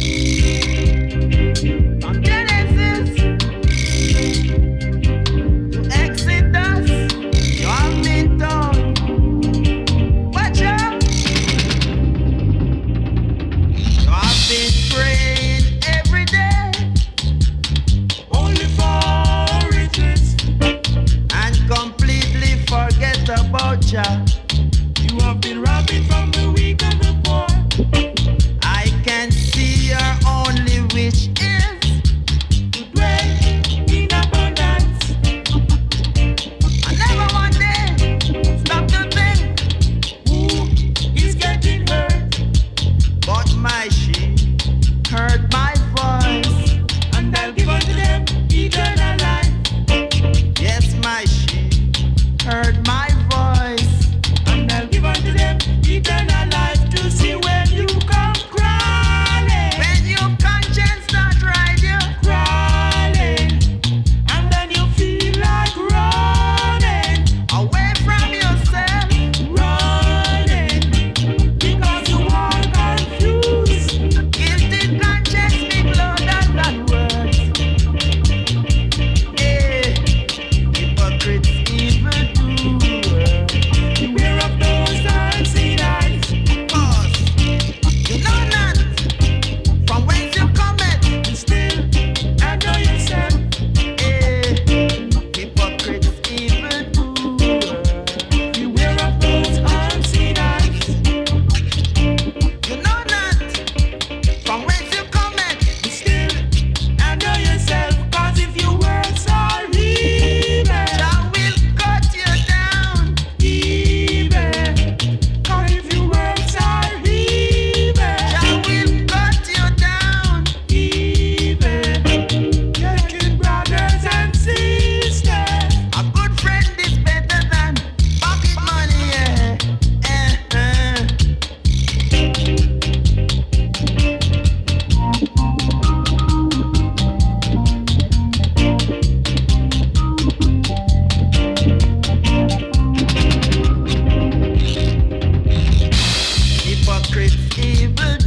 From Genesis to Exodus, you have been done. Watch out. You have been praying every day, only for riches, and completely forget about ya. You have been robbing from the weak and the poor. I can see your only wish is to dwell in abundance. I never one day stop to think who is getting hurt, but my sheep heard my voice, and I'll give unto them eternal life. Yes, my sheep heard my voice, and I'll give unto them eternal life to see when you come crawling. When your conscience start right, you crawling, and then you feel like running away from yourself, running because you are confused. Guilty conscience speak louder than words. Eh, hypocrites, evildoers, beware of those unseen eyes. 'Cause you know not from whence you cometh, and still I know yourself. Eh, hypocrites, evildoers, beware of those unseen eyes. You know not from whence you cometh, and still I know yourself. 'Cause if your words are evil, Jah will cut you down. Evil. 'Cause if your words are evil, Jah will cut you down. Evil. Taking brothers and sisters. A good friend is better than pocket money. Hypocrites, evil